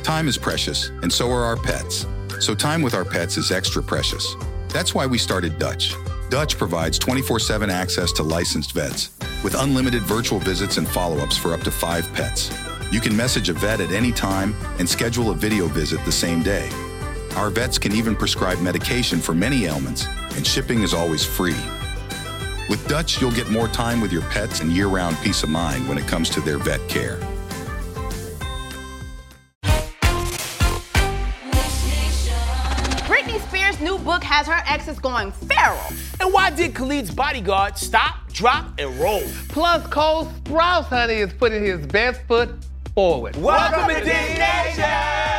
Time is precious, and so are our pets. So time with our pets is extra precious. That's why we started Dutch. Dutch provides 24/7 access to licensed vets with unlimited virtual visits and follow-ups for up to 5 pets. You can message a vet at any time and schedule a video visit the same day. Our vets can even prescribe medication for many ailments, and shipping is always free. With Dutch, you'll get more time with your pets and year-round peace of mind when it comes to their vet care. Britney Spears' new book has her exes going feral. And why did Khalid's bodyguard stop, drop, and roll? Plus, Cole Sprouse, honey, is putting his best foot forward. Welcome to Disney Nation!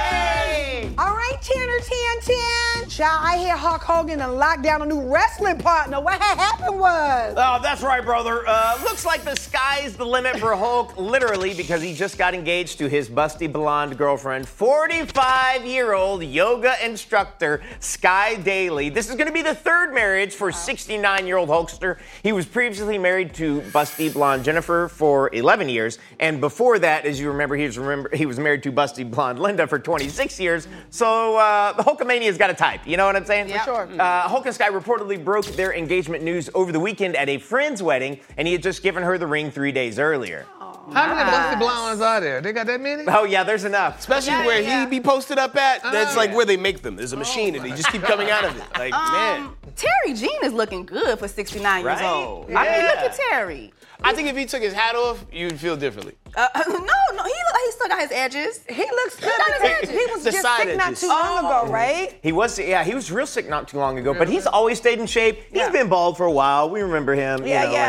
All right, Tanner 1010. Child, I hear Hulk Hogan and locked down a new wrestling partner. What had happened was... Oh, that's right, brother. Looks like the sky's the limit for Hulk, literally, because he just got engaged to his busty blonde girlfriend, 45-year-old yoga instructor Sky Daly. This is going to be the third marriage for 69-year-old Hulkster. He was previously married to busty blonde Jennifer for 11 years, and before that, as you remember, he was married to busty blonde Linda for 26 years. So Hulkamania's got a type. You know what I'm saying? Yeah. For sure. Hulk and Sky reportedly broke their engagement news over the weekend at a friend's wedding, and he had just given her the ring 3 days earlier. How many busty blondes are there? They got that many? Oh, yeah, there's enough. Especially where he be posted up at. That's like where they make them. There's a machine and they just keep coming out of it. Like, man. Terry Jean is looking good for 69 years Right? old. Yeah. I mean, look at Terry. I think if he took his hat off, you'd feel differently. No, he still got his edges. He looks good. got his edges. He was The just side sick not edges. too long ago, right? He was real sick not too long ago, but he's always stayed in shape. He's been bald for a while. We remember him,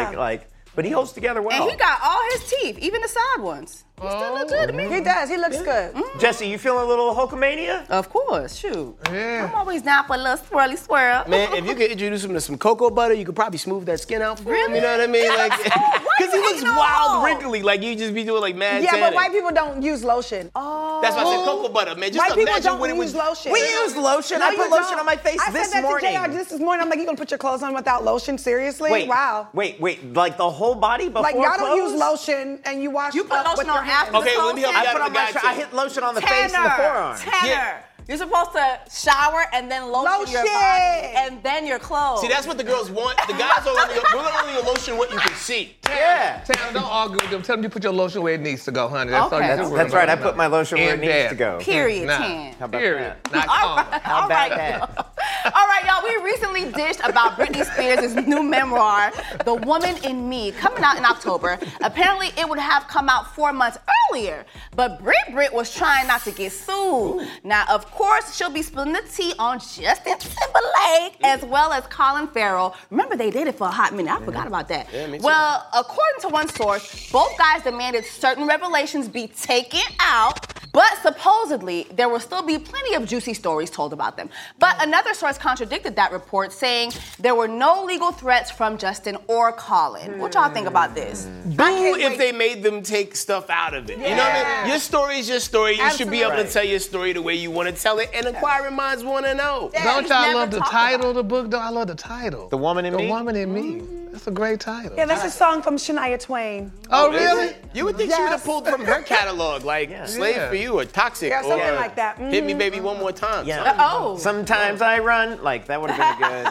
but he holds together well. And he got all his teeth, even the side ones. He still look good to me. He does. He looks good. Jesse, you feeling a little Hulkamania? Of course, shoot. Yeah. I'm always down for a little swirly swirl. Man, if you could introduce him to some cocoa butter, you could probably smooth that skin out for him. Really? You know what I mean? Like, because he looks hating on wild, Hulk? wrinkly. Like you just be doing like mad Yeah, tanning. but white people don't use lotion. Oh. That's why I said cocoa butter, man. Just White people imagine don't what it use was. lotion. We use lotion. No, I you put lotion don't. on my face I this said that morning. to JR this morning. I'm like, you gonna put your clothes on without lotion? Seriously? Wait, Wow. Wait, like the whole body before Like, y'all don't clothes? use lotion and you wash You put up with lotion your on hands. after Okay, the let me help clothes? you I out put on the my guy I hit lotion on the face and the Tanner. forearm. Yeah. You're supposed to shower and then lotion your Lotion. body and then your clothes. See, that's what the girls want. The guys are only lotion what you can see. Yeah. Tanner, don't argue with them. Tell them you put your lotion where it needs to go, honey. That's all Okay. you That's- do. That's right. I put my lotion where it And needs that. to go. Period, Nah. 10. How about Period. that? Not All comma. right, How all about right, that? y'all. All right, y'all. We recently dished about Britney Spears' new memoir, The Woman in Me, coming out in October. Apparently, it would have come out 4 months earlier, but Brit was trying not to get sued. Now, of course, she'll be spilling the tea on Justin Timberlake as well as Colin Farrell. Remember, they dated for a hot minute. I forgot about that. Yeah, me too. Well, according to one source, both guys demanded certain revelations be taken out, but supposedly there will still be plenty of juicy stories told about them. But another source contradicted that report, saying there were no legal threats from Justin or Colin. What y'all think about this? Boo if they made them take stuff out of it. You know what I mean? Your story is your story. You should be able to Absolutely. tell your story the way you want to tell it, and inquiring minds want to know. Don't y'all never love the talked title of the book, though? I love the title. The Woman in Me? The Woman in Me. That's a great title. Yeah, that's a song from Shania Twain. Oh, really? You would think she would have pulled from her catalog, like Slave Yeah. for You or Toxic Yeah, something or like that. Hit Me Baby One More Time. Yeah. Oh. Sometimes I run. Like, that would have been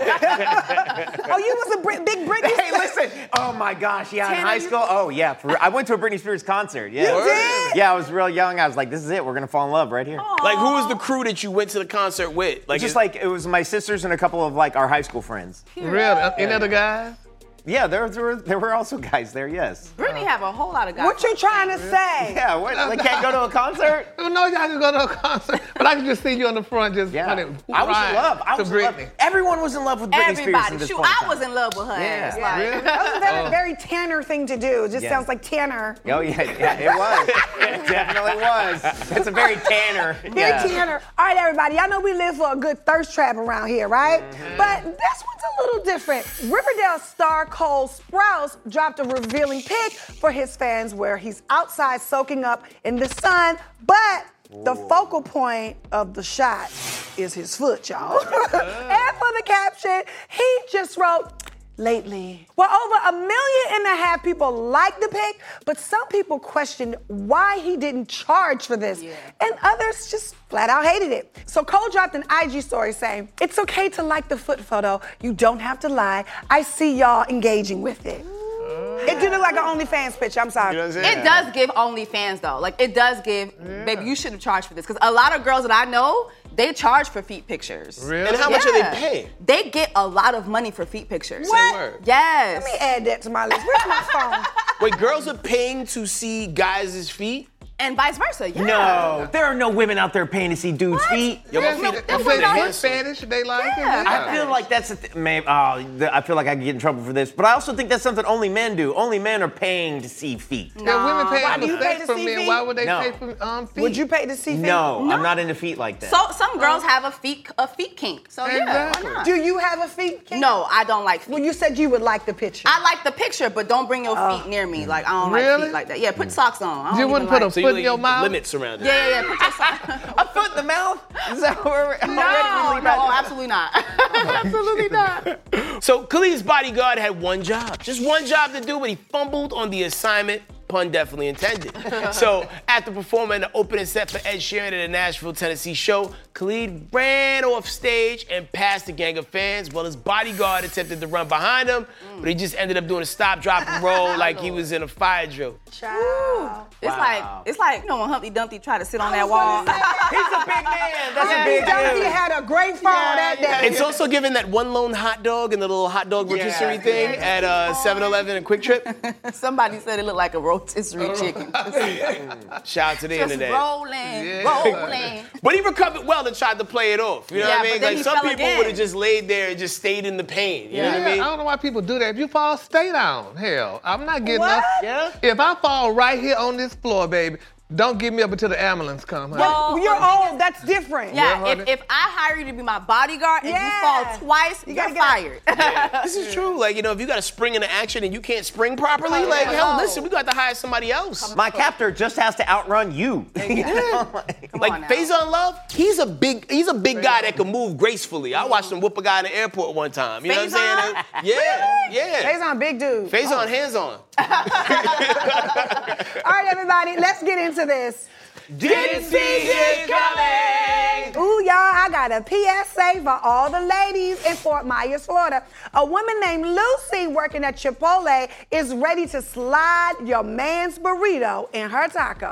good. Oh, you was a big Britney Hey, listen. Oh, my gosh. Yeah, in Tanner, high you- school. Oh, yeah. I went to a Britney Spears concert. Yeah. You did? Yeah, I was real young. I was like, this is it. We're going to fall in love right here. Like, who was the crew that you went to the concert with? Like, Just like, it was my sisters and a couple of, like, our high school friends. Really? Any other guys? Yeah, there were also guys there, yes. Brittany have a whole lot of guys. What you trying to say? Yeah, what? They can't go to a concert? No, y'all can go to a concert, but I can just see you on the front just Yeah. honey, I was in love. I to was in love. Britney. Everyone was in love with Britney Spears Everybody. at this Shoot, point in I time. was in love with her Yeah. ass. Yeah. Like, Really? That was a very Tanner thing to do. It just Yeah. sounds like Tanner. Oh, yeah, it was. It definitely was. It's a very Tanner. Very Tanner. All right, everybody. Y'all know we live for a good thirst trap around here, right? But this one's a little different. Riverdale star Cole Sprouse dropped a revealing pic for his fans where he's outside soaking up in the sun, but the focal point of the shot is his foot, y'all. And for the caption, he just wrote, lately? Well, over 1.5 million people liked the pic, but some people questioned why he didn't charge for this. And others just flat out hated it. So Cole dropped an IG story saying, "It's okay to like the foot photo. You don't have to lie. I see y'all engaging with it." It do look like an OnlyFans picture. I'm sorry. You know what I'm saying? It does give OnlyFans though. Like it does give, baby, you should have charged for this. Because a lot of girls that I know, they charge for feet pictures. Really? And how much are they paying? They get a lot of money for feet pictures. What? Word. Yes. Let me add that to my list. Where's my phone? Wait, girls are paying to see guys' feet? And vice versa, yeah. No, there are no women out there paying to see dudes' feet. Yo, my Yeah, feet, they my say feet are the foot handsome. fetish, they like it. Yeah. I feel like that's I feel like I could get in trouble for this, but I also think that's something only men do. Only men are paying to see feet. Yeah, women pay Why for do you pay sex to from see men. feet? Why would they No. pay for feet? Would you pay to see feet? No, I'm not into feet like that. So some girls have a feet kink. So yeah, Exactly. why not? Do you have a feet kink? No, I don't like feet. Well, you said you would like the picture. I like the picture, but don't bring your feet near me. Like I don't like Really? feet like that. Yeah, put socks on. I don't You even wouldn't put like- a foot in your mouth? Limits around it. Yeah. Put your socks. a foot in the mouth? Is that where we're No, absolutely not. Absolutely not. So Khalid's bodyguard had one job, just one job to do, but he fumbled on the assignment. Pun definitely intended. So after performing the opening set for Ed Sheeran at a Nashville, Tennessee show, Khalid ran off stage and passed the gang of fans while his bodyguard attempted to run behind him, but he just ended up doing a stop, drop, and roll like he was in a fire drill. Child. It's like you know when Humpty Dumpty tried to sit on that wall. He's a big man. That's a big Dumpty dude. had a great fall that day. It's also given that one lone hot dog and the little hot dog rotisserie thing at 7-Eleven and Quick Trip. Somebody said it looked like a rotisserie chicken. Shout out to the Just internet. rolling. But he recovered well and tried to play it off. You know Yeah, what I but mean? then Like he some fell people again. would have just laid there and just stayed in the pain. You know what I Yeah, mean? I don't know why people do that. If you fall, stay down. Hell, I'm not getting What? up. Yeah? If I fall right here on this floor, baby, don't get me up until the ambulance comes. honey. Well, You're old. That's different. Yeah, honey. if I hire you to be my bodyguard and Yeah. you fall twice, You you're gotta get fired. This is true. Like, you know, if you got to spring into action and you can't spring properly, Oh, like, yeah. hell, No. listen, we got to hire somebody else. My captor just has to outrun you. Come on Like now. Faison Love, he's a big guy that can move gracefully. I watched him whoop a guy in the airport one time. You know what I'm saying? Yeah. Faison, big dude. Faison, hands on. All right, everybody, let's get into this. Didn't see it coming. Ooh, y'all, I got a PSA for all the ladies in Fort Myers, Florida. A woman named Lucy working at Chipotle is ready to slide your man's burrito in her taco.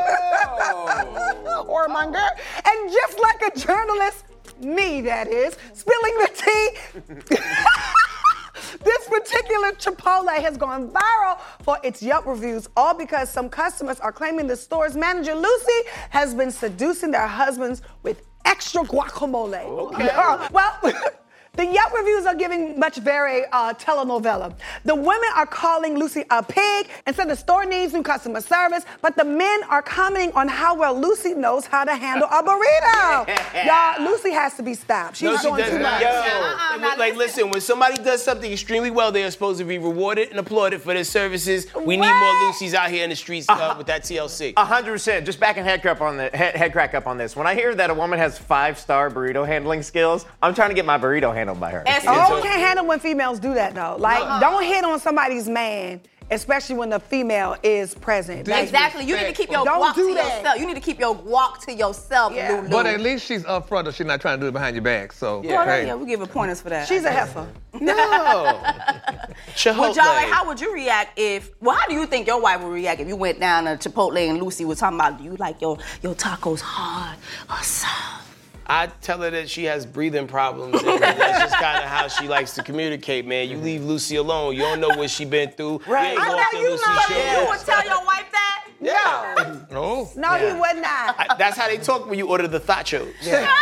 Or my girl. And just like a journalist, me that is, spilling the tea. This particular Chipotle has gone viral for its Yelp reviews, all because some customers are claiming the store's manager, Lucy, has been seducing their husbands with extra guacamole. Okay. Well, the Yelp reviews are giving much very telenovela. The women are calling Lucy a pig and said the store needs new customer service, but the men are commenting on how well Lucy knows how to handle a burrito. Y'all, Lucy has to be stopped. She's No, she doing does too not. much. Like, listen, when somebody does something extremely well, they are supposed to be rewarded and applauded for their services. We need more Lucys out here in the streets with that TLC. 100%. Just back and head crack up on this. When I hear that a woman has 5-star burrito handling skills, I'm trying to get my burrito handled by her. Oh, I can't handle when females do that though. Like, don't hit on somebody's man, especially when the female is present. Like, Exactly. You need to keep your Don't guac do to that. yourself. You need to keep your guac to yourself, Yeah. Lulu. But at least she's upfront, or she's not trying to do it behind your back. So, Well, hey. yeah, we give her pointers for that. she's a heifer. No. Chipotle. Would y'all, like, how would you react how do you think your wife would react if you went down to Chipotle and Lucy was talking about, do you like your tacos hard or soft? I tell her that she has breathing problems, and that's just kind of how she likes to communicate, man. You leave Lucy alone. You don't know what she been through. Right. You ain't I go know off the you Lucy know. show. You would tell your wife that? Yeah. Oh. No, he would not. That's how they talk when you order the tachos.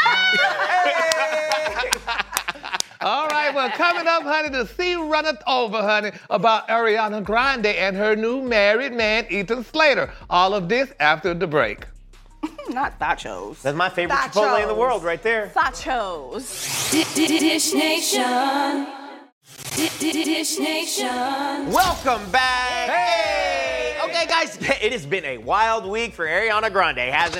All right, well, coming up, honey, the sea runneth over, honey, about Ariana Grande and her new married man, Ethan Slater. All of this after the break. Not nachos. That's my favorite Chipotle in the world right there. Nachos. Dish Nation. Dish Nation. Welcome back. Hey! Okay, guys, it has been a wild week for Ariana Grande, hasn't it? Wow.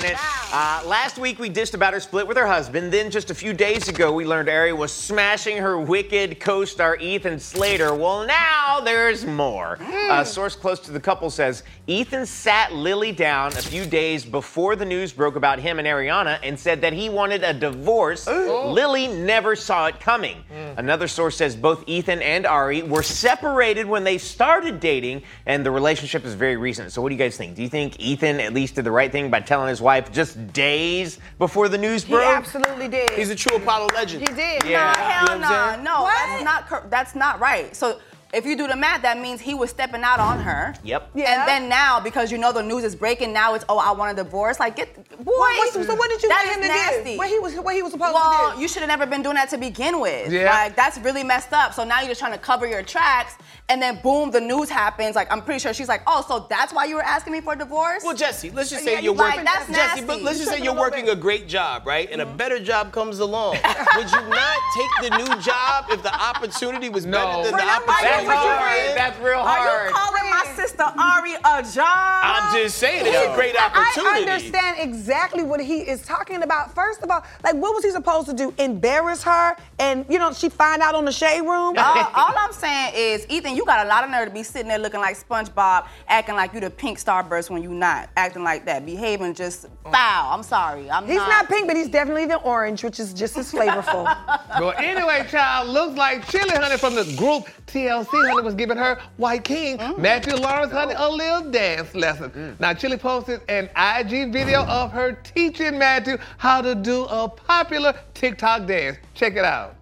Last week we dished about her split with her husband. Then just a few days ago we learned Ari was smashing her Wicked co-star Ethan Slater. Well, now there's more. A source close to the couple says Ethan sat Lily down a few days before the news broke about him and Ariana and said that he wanted a divorce. Lily never saw it coming. Another source says both Ethan and Ari were separated when they started dating, and the relationship is very recent. So what do you guys think? Do you think Ethan at least did the right thing by telling his wife just days before the news broke? He absolutely did. He's a true Apollo legend. He did. Yeah. No, hell You know what I'm no. saying? No, What? that's not right. So if you do the math, that means he was stepping out on her. Yep. Yeah. And then now, because you know the news is breaking, now it's, I want a divorce. Like, boy. So what did you that want him is to nasty. do? What he was supposed Well, to do? you should have never been doing that to begin with. Yeah. Like, that's really messed up. So now you're just trying to cover your tracks, and then boom, the news happens. Like, I'm pretty sure she's like, oh, so that's why you were asking me for a divorce? Well, Jesse, let's just say Yeah, you're like, working. that's Jesse, but nasty. let's just say Shut you're up a little working bit. a great job, right? And a better job comes along. Would you not take the new job if the opportunity was better than the Friend, I'm right opportunity? there with you, hard. friend. That's real Are hard. you calling my sister Ari a job? I'm just saying, it's a great opportunity. I understand exactly what he is talking about. First of all, like, what was he supposed to do? Embarrass her? And, she find out on the shade room? All I'm saying is, Ethan, you got a lot of nerve to be sitting there looking like SpongeBob, acting like you the pink starburst when you not, acting like that, behaving just foul. I'm sorry. He's not pink, but he's definitely the orange, which is just as flavorful. Well, anyway, child, looks like Chili Honey from the group TLC Honey was giving her White King, Matthew Lawrence Honey, a little dance lesson. Now, Chili posted an IG video of her teaching Matthew how to do a popular TikTok dance. Check it out.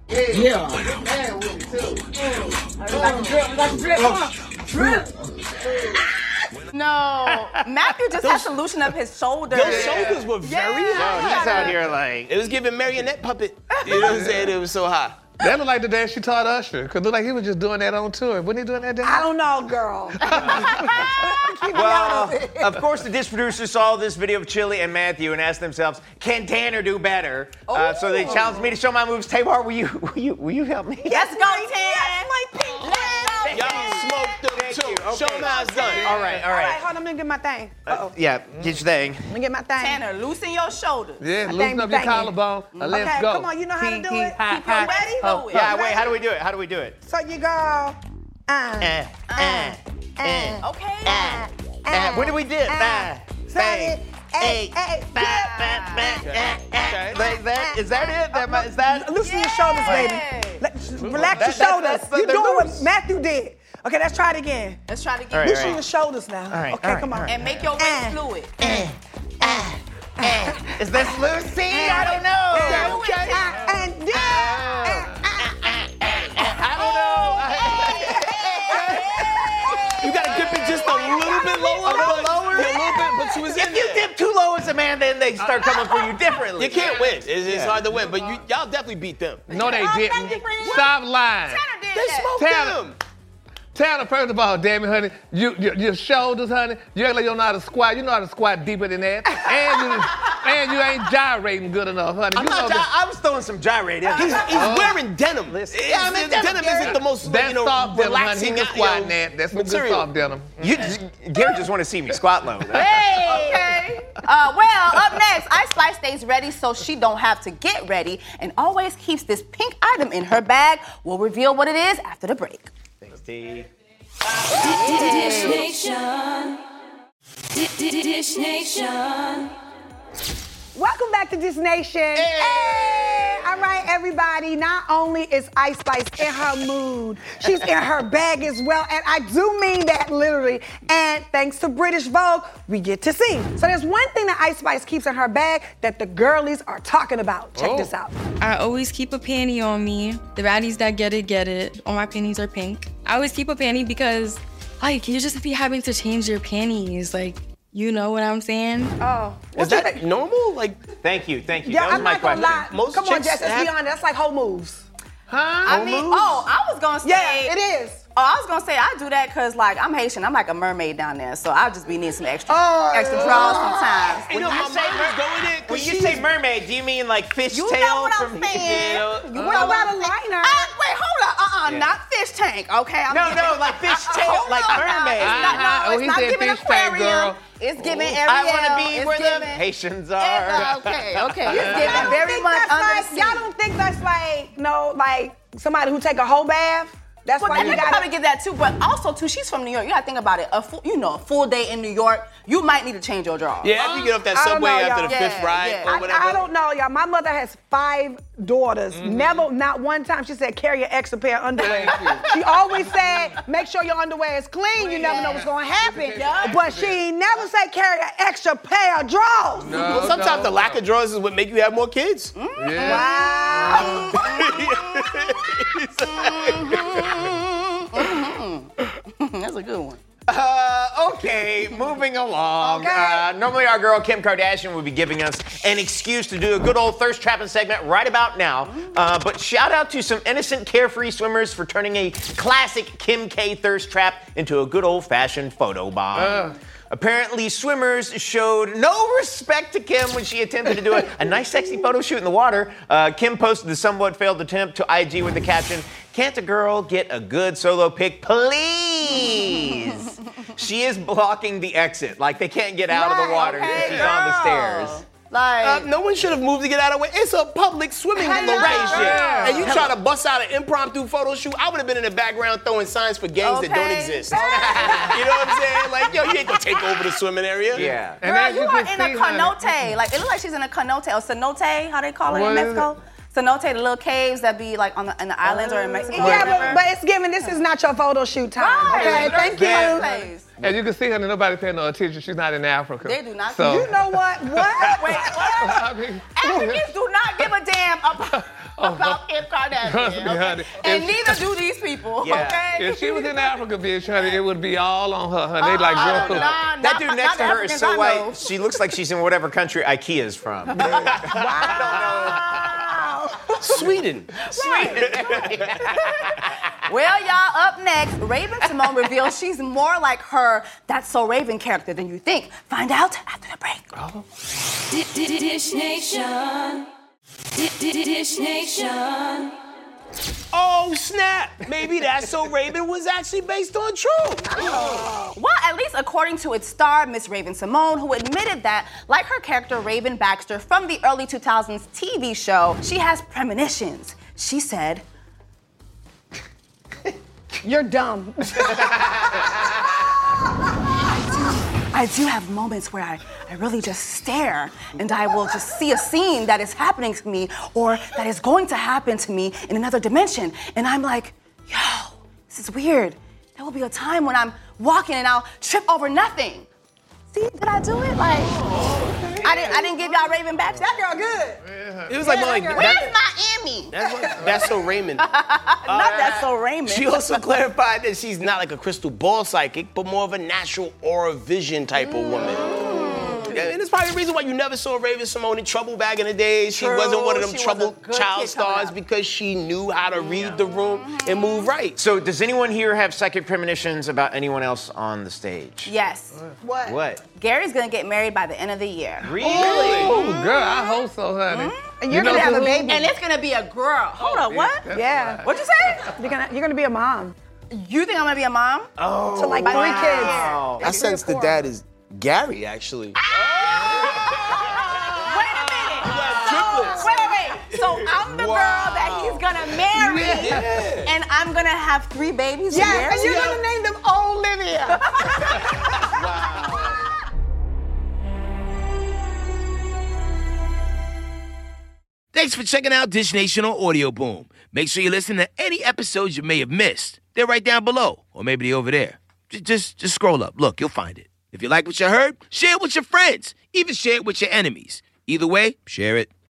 No, Matthew just has to loosen up his shoulders. Those shoulders were very high. He's out here like. It was giving marionette puppet. You know what I'm saying? It was so high. That looked like the dance she taught Usher. Because looked like he was just doing that on tour. Wasn't he doing that dance? I don't know, girl. Keep me out Well, of it. of course, the dish producers saw this video of Chili and Matthew and asked themselves, "Can Tanner do better?" So they challenged me to show my moves. Tamar, will you help me? Let's go, Tan. Y'all smoked them Thank too. you. Okay. Show them how it's done. All right. All right, hold on, let me get my thing. Yeah, get your thing. Let me get my thing. Tanner, loosen your shoulders. Yeah, Thank loosen you, up your thank you. collarbone. Let's Okay, go. come on, you know how to do it? Hi, Keep your hi. ready? Do it. Yeah, wait. How do we do it? How do we do it? So you go. Okay. What did we do? Say it. Like that? Is that it? Is that? Loosen your shoulders, baby. Relax your shoulders. You're You're doing what Matthew did. Okay, let's try it again. Let's try to get All right, Loosen your shoulders now. right, Okay, all right, come on. all right. and make your waist fluid. Is this Lucy? I don't know. Okay. And You gotta dip it just a little bit lower. A little lower? Yeah, a little bit, but you was in If you there. dip too low as a man, then they start coming for you differently. You can't win. It's hard to win, but y'all definitely beat them. No, they thank didn't. you, friend. Stop lying. Tanner did They that. smoked Tanner. them. Tanner, first of all, damn it, honey, your shoulders, honey, you act like you don't know how to squat. You know how to squat deeper than that. And you ain't gyrating good enough, honey. I'm You not. know that- I was throwing some gyrating. He's wearing denim. Yeah, I mean, denim isn't the most That's soft denim, honey. relaxing He can squat in that. That's some good material. soft denim. Garrett just want to see me squat low. Okay. Well, up next, Ice Spice stays ready so she don't have to get ready and always keeps this pink item in her bag. We'll reveal what it is after the break. Thanks, T. Dish Nation. Dish Nation. welcome back to Dish Nation. Hey! All right, everybody. Not only is Ice Spice in her mood, she's in her bag as well. And I do mean that literally. And thanks to British Vogue, we get to see. So there's one thing that Ice Spice keeps in her bag that the girlies are talking about. Check this out. I always keep a panty on me. The baddies that get it. All my panties are pink. I always keep a panty because, like, you just be having to change your panties. Like, you know what I'm saying? Oh. Is that normal? Like, Thank you. Yeah, that was I'm my not gonna question. lie. Most Come on, chicks Jess, let's be have- honest. That's like whole moves. I was gonna say. Yeah, it is. Oh, I was gonna say I do that because like I'm Haitian. I'm like a mermaid down there, so I'll just be needing some extra draws sometimes. you know, my mom was going in. When you say mermaid, do you mean like fishtail You know what from I'm saying. What about a liner? Wait, hold up. Now, not fish tank, okay? No, like fish tail, like mermaid. It's not said giving fish tank, aquarium. girl. It's giving Ariel. I want to be It's where giving, the Haitians are. Okay. It's Y'all giving don't very think much that's under like, the sea. y'all don't think that's like somebody who take a whole bath? That's Well, why and you they could got probably get that too, but also too, she's from New York. You gotta think about it. A full day in New York, you might need to change your drawers. Yeah, after you get off that I don't subway know, after y'all. the fifth Yeah, ride yeah. or whatever. I don't know, y'all. My mother has 5 daughters. Never, not one time, she said, carry an extra pair of underwear. She always said, make sure your underwear is clean. You never know what's going to happen. But she ain't never said, carry an extra pair of drawers. Well, sometimes the lack of drawers is what make you have more kids. Wow. That's a good one. Okay, moving along. Okay. Normally our girl Kim Kardashian would be giving us an excuse to do a good old thirst trapping segment right about now. But shout out to some innocent, carefree swimmers for turning a classic Kim K thirst trap into a good old-fashioned photo bomb. Apparently, swimmers showed no respect to Kim when she attempted to do a nice, sexy photo shoot in the water. Kim posted the somewhat failed attempt to IG with the caption, "Can't a girl get a good solo pic, please?" She is blocking the exit. Like, they can't get out of the water if she's on the stairs. Like, No one should have moved to get out of the way. It's a public swimming I know. location. Yeah. And you try to bust out an impromptu photo shoot, I would have been in the background throwing signs for gangs that don't Okay. exist. You know what I'm saying? Like, yo, you ain't gonna take over the swimming area. Yeah. And girl, as you are can in see, a honey- cenote. Like, it looks like she's in a cenote or cenote, how they call it What in is Mexico. Cenote, the little caves that be like in the islands or in Mexico. or Yeah, whatever. but it's given. This is not your photo shoot time. Right. Okay, thank you. Place. As you can see, honey, nobody paying no attention. She's not in Africa. They do not. So, You know what? What? Wait, what? I mean, Africans do not give a damn about Kim Kardashian. Trust me, okay? honey. And If- neither do these people. Yeah. Okay. if she was in Africa, bitch, honey, it would be all on her, honey. They like girl. That dude next to her is so white, she looks like she's in whatever country IKEA's from. Sweden. Well, y'all, up next, Raven Simone reveals she's more like her That's So Raven character than you think. Find out after the break. Dish Nation. Dish Nation. Oh, snap. Maybe That's So Raven was actually based on truth. Well, at least according to its star, Miss Raven Simone, who admitted that, like her character Raven Baxter from the early 2000s TV show, she has premonitions. She said, You're dumb. I do have moments where I really just stare and I will just see a scene that is happening to me or that is going to happen to me in another dimension. And I'm like, yo, this is weird. There will be a time when I'm walking and I'll trip over nothing. See, did I do it? Like, I didn't give y'all Raven back. That girl good. It was like more like Where's Miami? That's So Raymond. Not That's So Raymond. She also clarified that she's not like a crystal ball psychic, but more of a natural aura vision type of woman. Yeah, and it's probably the reason why you never saw Raven Simone in trouble back in the days. She True. wasn't one of them She was a troubled good child kid coming stars up. because she knew how to read the room and move right. So, does anyone here have psychic premonitions about anyone else on the stage? Yes. What? What? Gary's gonna get married by the end of the year. Really? Oh, girl, I hope so, honey. And you're gonna have a who? baby. And it's gonna be a girl. Hold up, what? Yeah. What'd you say? You're gonna be a mom You think I'm gonna be a mom? to like 3 kids. I sense the dad is Gary, actually. Wait a minute. Wait. So I'm the girl that he's gonna marry, and I'm gonna have 3 babies. with Yes, Gary? and you're gonna name them Olivia. Thanks for checking out Dish Nation on Audio Boom. Make sure you listen to any episodes you may have missed. They're right down below, or maybe they're over there. Just scroll up. Look, you'll find it. If you like what you heard, share it with your friends. Even share it with your enemies. Either way, share it.